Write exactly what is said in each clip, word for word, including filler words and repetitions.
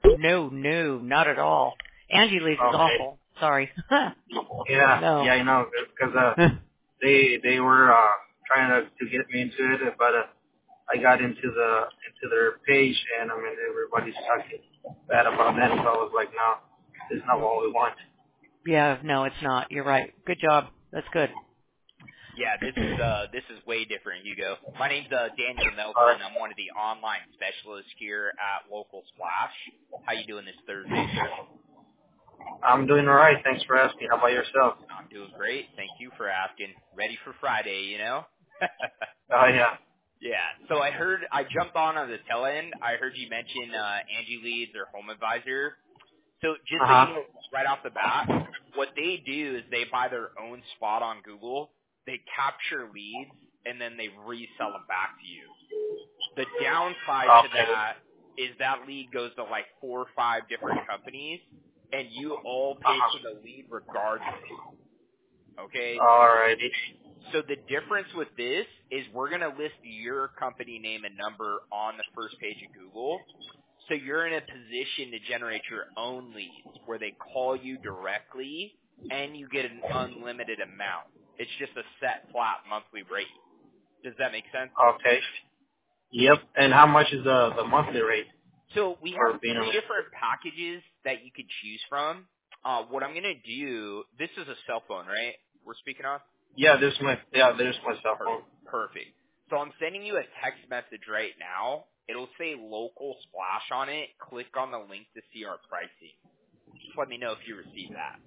No, no, not at all. Angie Lee's is Okay. awful. Sorry. Yeah, No. yeah, I know, because uh, they they were uh, trying to, to get me into it, but uh, I got into the into their page, and I mean everybody's talking bad about that, so I was like, no, this is not what we want. Yeah, no, it's not. You're right. Good job. That's good. Yeah, this is uh this is way different, Hugo. My name's uh Daniel All Nelson. right. I'm one of the online specialists here at Local Splash. How you doing this Thursday, sir? I'm doing all right. Thanks for asking. How about yourself? I'm doing great. Thank you for asking. Ready for Friday, you know? Oh yeah. Yeah. So I heard I jumped on on the tail end. I heard you mention uh Angie Leads or Home Advisor. So just Uh so you huh. know right off the bat, what they do is they buy their own spot on Google. They capture leads and then they resell them back to you. The downside to Okay. that is that lead goes to like four or five different companies and you all Uh pay huh. for the lead regardless. Okay? Alrighty. So the difference with this is we're going to list your company name and number on the first page of Google. So you're in a position to generate your own leads where they call you directly and you get an unlimited amount. It's just a set flat monthly rate. Does that make sense? Okay. Yep. And how much is the the monthly rate So we for have being three a? different packages that you could choose from. Uh, what I'm going to do, this is a cell phone, right? We're speaking on? Yeah, there's my yeah, there's my cell phone. Perfect. Perfect. So I'm sending you a text message right now. It'll say local splash on it. Click on the link to see our pricing. Just let me know if you receive that.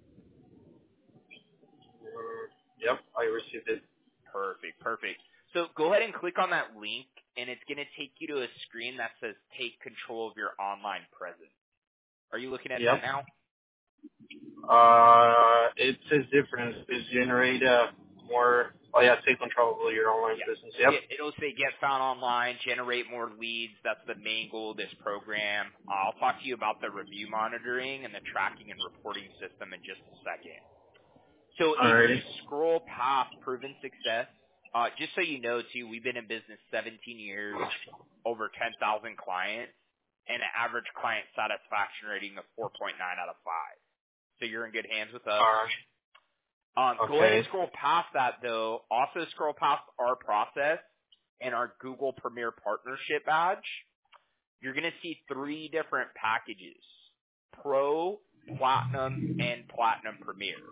Mm, yep, I received it. Perfect. Perfect. So go ahead and click on that link, and it's going to take you to a screen that says take control of your online presence. Are you looking at that Yep. now? Uh, it says different. It's generate uh, more. Oh yeah, take control of your online Yeah. business. Yep. Get, it'll say get found online, generate more leads. That's the main goal of this program. Uh, I'll talk to you about the review monitoring and the tracking and reporting system in just a second. So if you Alrighty. scroll past proven success, uh, just so you know too, we've been in business seventeen years, over ten thousand clients, and an average client satisfaction rating of four point nine out of five. So you're in good hands with us. Alright. Um, go ahead and Okay. scroll past that though. Also scroll past our process and our Google Premier Partnership badge. You're going to see three different packages: Pro, Platinum, and Platinum Premier.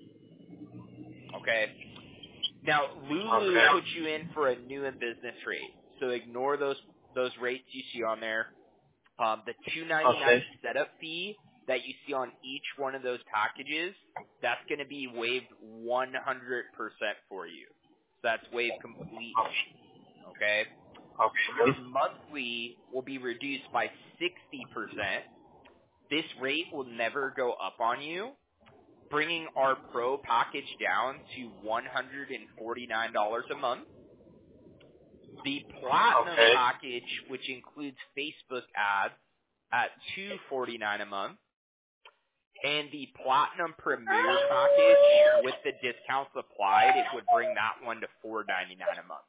Okay. Now, Lulu Okay. puts you in for a new and business rate, so ignore those those rates you see on there. Um, the two ninety-nine Okay. setup fee that you see on each one of those packages, that's going to be waived one hundred percent for you. So that's waived completely. Okay. Your Okay. monthly will be reduced by sixty percent. This rate will never go up on you, bringing our Pro package down to one hundred forty-nine dollars a month. The Platinum Okay. package, which includes Facebook ads, at two hundred forty-nine dollars a month. And the Platinum Premier package, with the discounts applied, it would bring that one to four hundred ninety-nine dollars a month.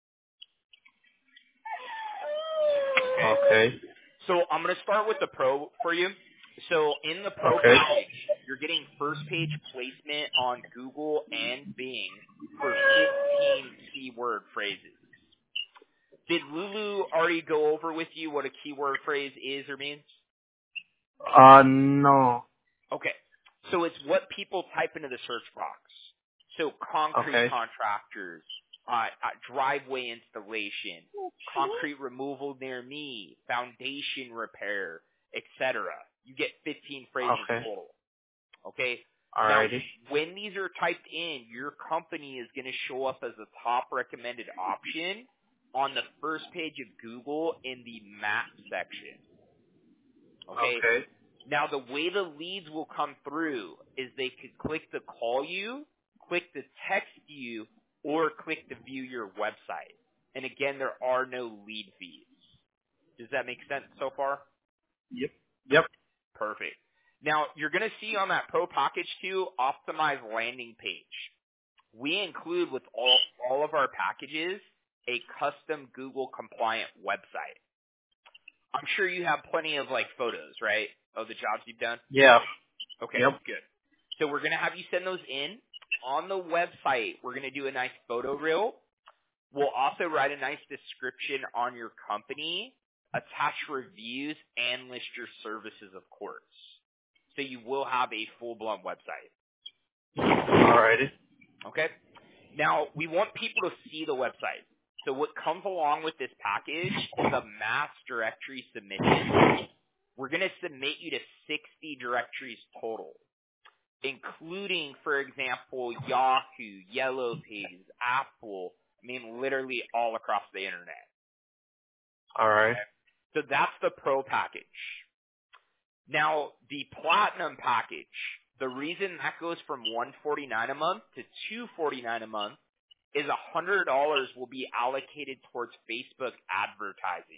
Okay. So I'm going to start with the Pro for you. So in the Pro Okay. package, you're getting first page placement on Google and Bing for fifteen keyword phrases. Did Lulu already go over with you what a keyword phrase is or means? Uh, no. Okay. So it's what people type into the search box. So concrete Okay. contractors, uh, uh, driveway installation, concrete removal near me, foundation repair, et cetera. You get fifteen phrases Okay. total. Okay? Now, Alrighty. when these are typed in, your company is going to show up as a top recommended option on the first page of Google in the map section. Okay? Okay. Now, the way the leads will come through is they could click to call you, click to text you, or click to view your website. And again, there are no lead fees. Does that make sense so far? Yep. Yep. Perfect. Now, you're going to see on that Pro package too, optimized landing page. We include with all, all of our packages a custom Google compliant website. I'm sure you have plenty of like photos, right, of the jobs you've done? Yeah. Okay, Yep. good. So we're going to have you send those in. On the website, we're going to do a nice photo reel. We'll also write a nice description on your company, attach reviews, and list your services, of course. So you will have a full-blown website. Alrighty. Okay? Now, we want people to see the website. So what comes along with this package is a mass directory submission. We're going to submit you to sixty directories total, including, for example, Yahoo, Yellow Pages, Apple, I mean, literally all across the internet. All right. So that's the pro package. Now, the platinum package, the reason that goes from one hundred forty-nine dollars a month to two hundred forty-nine dollars a month is one hundred dollars will be allocated towards Facebook advertising.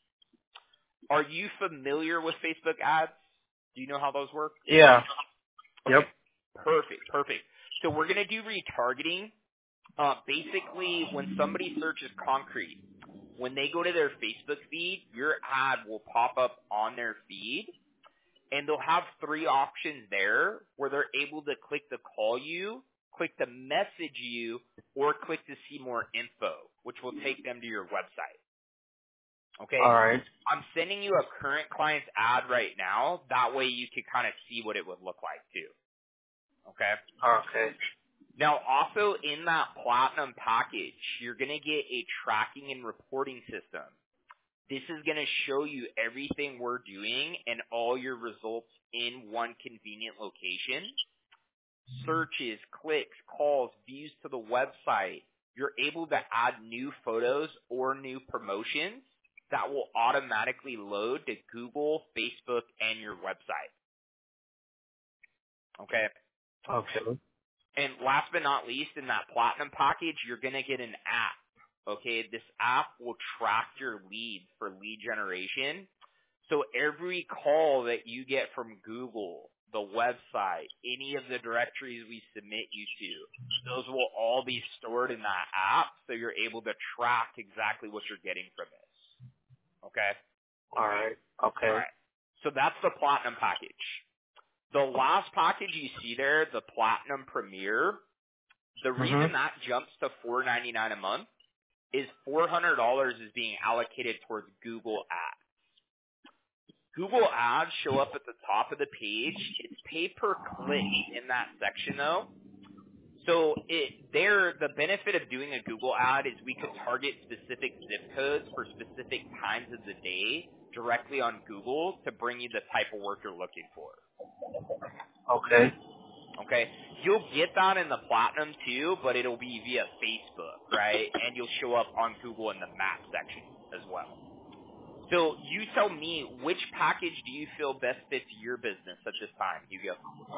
Are you familiar with Facebook ads? Do you know how those work? Yeah. Okay. Yep. Perfect, perfect. So we're going to do retargeting. Uh, basically, when somebody searches concrete, when they go to their Facebook feed, your ad will pop up on their feed, and they'll have three options there where they're able to click to call you, click to message you, or click to see more info, which will take them to your website. Okay? All right. I'm sending you a current client's ad right now. That way you can kind of see what it would look like too. Okay? Okay. Now, also in that platinum package, you're going to get a tracking and reporting system. This is going to show you everything we're doing and all your results in one convenient location. Searches, clicks, calls, views to the website. You're able to add new photos or new promotions that will automatically load to Google, Facebook, and your website. Okay? Okay. And last but not least, in that platinum package, you're going to get an app. Okay, this app will track your leads for lead generation. So every call that you get from Google, the website, any of the directories we submit you to, those will all be stored in that app so you're able to track exactly what you're getting from this. Okay? All right. Okay. All right. So that's the platinum package. The last package you see there, the Platinum Premier, the reason Mhm. that jumps to four hundred ninety-nine dollars a month is four hundred dollars is being allocated towards Google Ads. Google Ads show up at the top of the page. It's pay per click in that section though. So it there the benefit of doing a Google ad is we could target specific zip codes for specific times of the day directly on Google to bring you the type of work you're looking for. Okay. Okay, you'll get that in the platinum too, but it'll be via Facebook, right? And you'll show up on Google in the map section as well. So you tell me, which package do you feel best fits your business at this time, Hugo?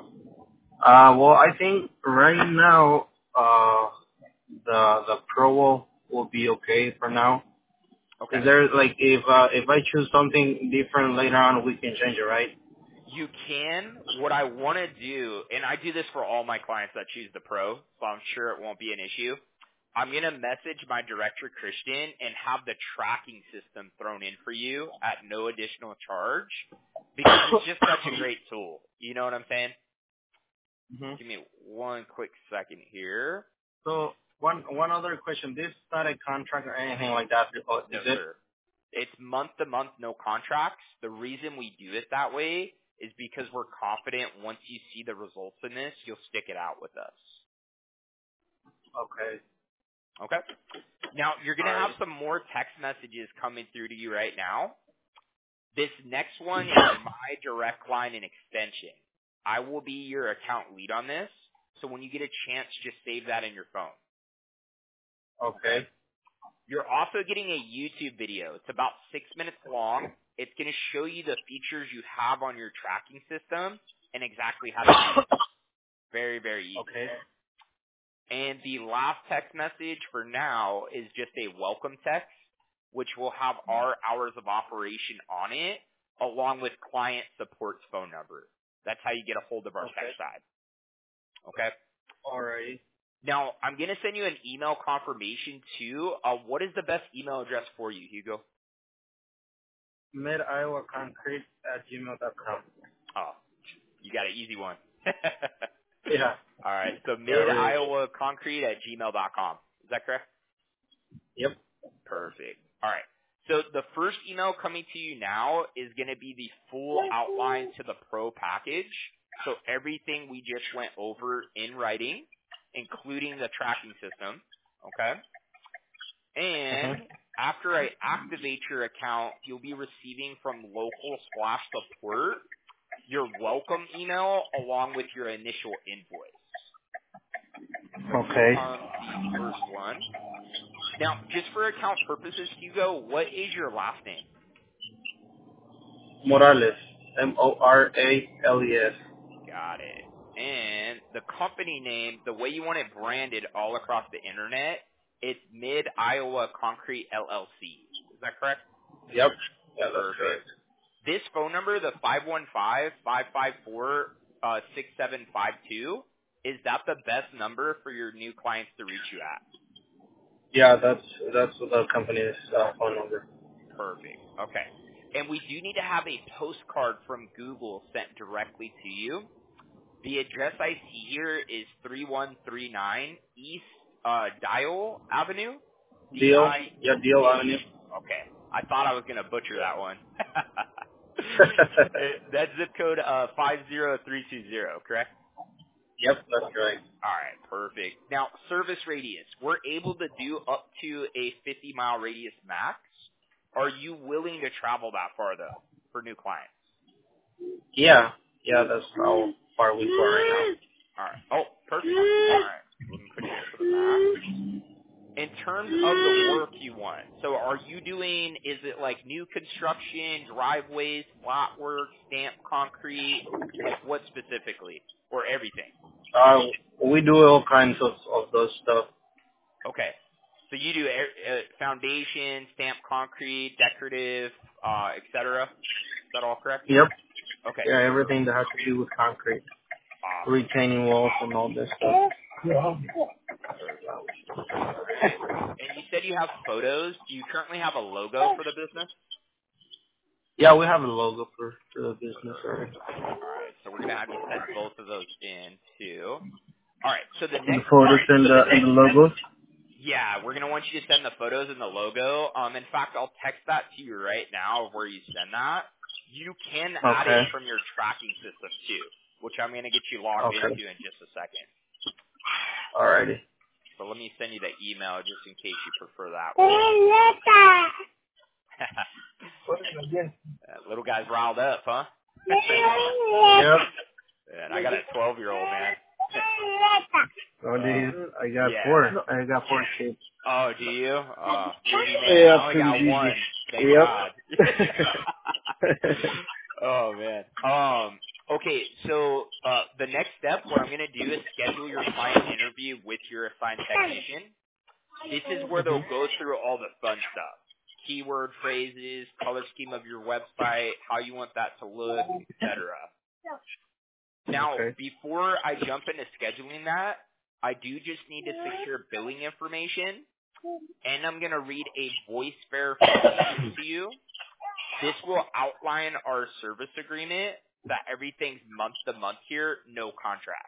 Uh, well, I think right now, uh, the the Pro will, will be okay for now. Okay. Is there like if uh, if I choose something different later on, we can change it, right? You can. What I want to do, and I do this for all my clients that choose the Pro, so I'm sure it won't be an issue. I'm going to message my director, Christian, and have the tracking system thrown in for you at no additional charge because it's just such a great tool. You know what I'm saying? Mm-hmm. Give me one quick second here. So one one other question. This is not a contract or anything like that, is No, it? sir. It's month to month, no contracts. The reason we do it that way is because we're confident once you see the results in this, you'll stick it out with us. Okay. Okay? Now, you're going to All have right. some more text messages coming through to you right now. This next one is my direct line and extension. I will be your account lead on this, so when you get a chance, just save that in your phone. Okay. You're also getting a YouTube video. It's about six minutes long. It's going to show you the features you have on your tracking system and exactly how to use it. Very, very easy. Okay. And the last text message for now is just a welcome text, which will have our hours of operation on it, along with client support's phone number. That's how you get a hold of our Okay. tech side. Okay? All right. Now, I'm going to send you an email confirmation, too. Uh, what is the best email address for you, Hugo? mid iowa concrete at gmail dot com. Oh, you got an easy one. Yeah. All right. So Yeah, really. midiowaconcrete at gmail dot com. Is that correct? Yep. Perfect. All right. So the first email coming to you now is going to be the full outline to the pro package. So everything we just went over in writing, including the tracking system. Okay. And Uh-huh. after I activate your account, you'll be receiving from local splash support your welcome email along with your initial invoice. Okay. Um, the first one. Now, just for account purposes, Hugo, what is your last name? Morales. M O R A L E S. Got it. And the company name, the way you want it branded all across the internet, it's Mid Iowa Concrete L L C. Is that correct? Yep. Yeah, that's Perfect. correct. This phone number, the five one five, five five four, six seven five two, is that the best number for your new clients to reach you at? Yeah, that's that's the company's uh, phone number. Perfect. Okay. And we do need to have a postcard from Google sent directly to you. The address I see here is three one three nine East uh, Dial Avenue. Deal. D I Yeah, Deal Avenue. Okay. I thought I was going to butcher that one. That zip code uh, five zero three two zero, correct? Yep, that's right. All right, perfect. Now, service radius. We're able to do up to a fifty mile radius max. Are you willing to travel that far, though, for new clients? Yeah. Yeah, that's how far we go right All right. Oh, perfect. All right. Let me put you in for the max. In terms of the work you want, so are you doing, is it like new construction, driveways, flat work, stamp concrete? Like what specifically? Or everything? now. Uh, we do all kinds of, of those stuff. Okay. So you do uh, foundation, stamp concrete, decorative, uh, et cetera? Is that all correct? Yep. Okay. Yeah, everything that has to do with concrete. Awesome. Retaining walls and all this stuff. Yeah. Perfect. All right. And you said you have photos. Do you currently have a logo for the business? Yeah, we have a logo for, for the business already. All right. So we're going to have you send both of those in, too. All right. So the The next photos step, and the, and the logos. yeah, we're going to want you to send the photos and the logo. Um, in fact, I'll text that to you right now of where you send that. You can add Okay. it from your tracking system, too, which I'm going to get you logged Okay. into in just a second. Alrighty. So let me send you the email just in case you prefer that one. That little guy's riled up, huh? Yep. And I got a twelve-year-old, man. Oh, dude, I got Yeah. four. I got four kids. Oh, do you? Oh, busy man. Yeah, I only pretty got busy. one. Thank Yep. God. Oh man. Um. Okay. So uh, the next step, what I'm going to do is schedule your client interview with your assigned technician. This is where they'll go through all the fun stuff: keyword phrases, color scheme of your website, how you want that to look, et cetera. Now, Okay. before I jump into scheduling that, I do just need to secure billing information, and I'm going to read a voice verification to you. This will outline our service agreement, that everything's month to month here, no contract.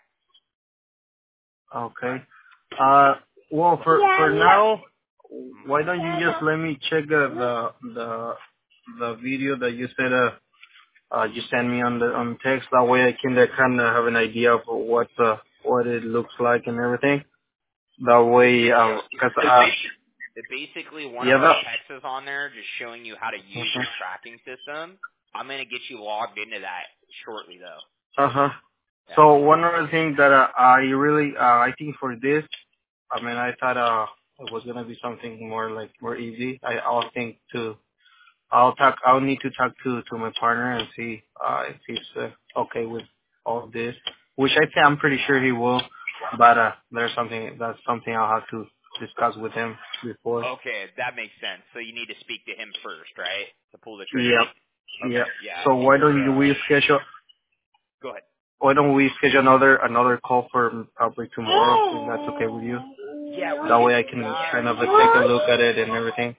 Okay. Uh, well, for for now, why don't you just let me check the the the, the video that you said uh, uh you sent me on the on text. That way, I can uh, kind of have an idea of what uh, what it looks like and everything. That way, um, cause uh, It basically, one yeah, of our that. texts is on there just showing you how to use your tracking system. I'm going to get you logged into that shortly, though. Uh huh. Yeah. So one other thing that uh, I really uh, I think for this, I mean, I thought uh it was gonna be something more like more easy. I I'll think to I'll talk. I'll need to talk to to my partner and see uh if he's uh, okay with all of this, which I think I'm pretty sure he will. But uh, there's something that's something I'll have to discuss with him before. Okay, that makes sense. So you need to speak to him first, right? To pull the trigger. Yep. Okay. Yep. Yeah. So why don't Either, you uh, we schedule? go ahead. Why don't we schedule another another call for probably tomorrow, if that's okay with you? Yeah, we That can way I do can that. kind of uh, take a look at it and everything.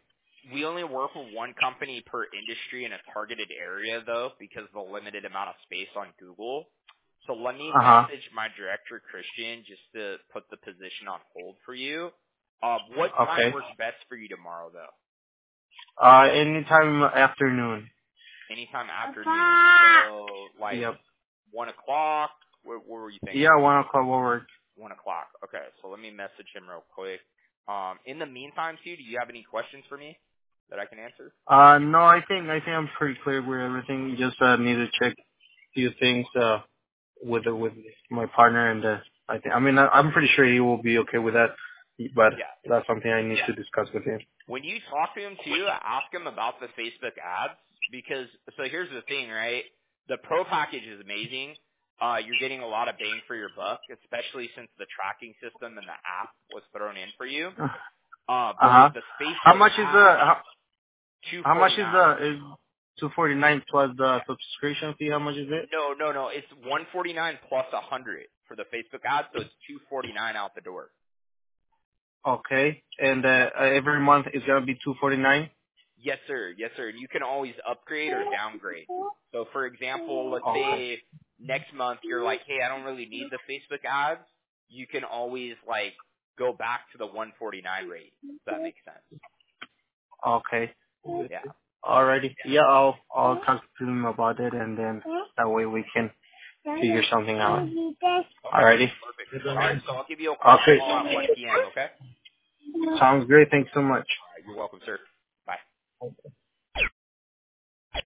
we only work with one company per industry in a targeted area, though, because of the limited amount of space on Google. So let me Uh-huh. message my director, Christian, just to put the position on hold for you. Uh, what Okay. time works best for you tomorrow, though? Uh, anytime afternoon. Anytime afternoon. So, like, Yep. one o'clock? What, what were you thinking? Yeah, one o'clock will work. One o'clock. Okay, so let me message him real quick. Um, in the meantime, too, do you have any questions for me that I can answer? Uh, no, I think I think I'm pretty clear with everything. Just uh, need to check a few things uh with the, with my partner, and uh, I think I mean I, I'm pretty sure he will be okay with that, but Yeah. that's something I need to discuss with him. When you talk to him too, ask him about the Facebook ads because so here's the thing, right? The pro package is amazing. Uh, you're getting a lot of bang for your buck, especially since the tracking system and the app was thrown in for you. Uh Uh, but huh. with the How Facebook much is the ads, how, two how much forty is nine. the is two forty nine plus the subscription fee? How much is it? No, no, no. It's one forty nine plus a hundred for the Facebook ads, so it's two forty nine out the door. Okay, and uh, Yep. every month is gonna be two forty nine. Yes, sir. Yes, sir. And you can always upgrade or downgrade. So, for example, let's Okay. say next month you're like, hey, I don't really need the Facebook ads. You can always like go back to the one forty-nine rate. If that makes sense. Okay. Yeah. Alrighty. Yeah, I'll I'll talk to him about it, and then that way we can figure something out. Okay. Alrighty. Perfect. All right. So I'll give you a call Okay. tomorrow at one p.m. Okay. Sounds great. Thanks so much. All right. You're welcome, sir.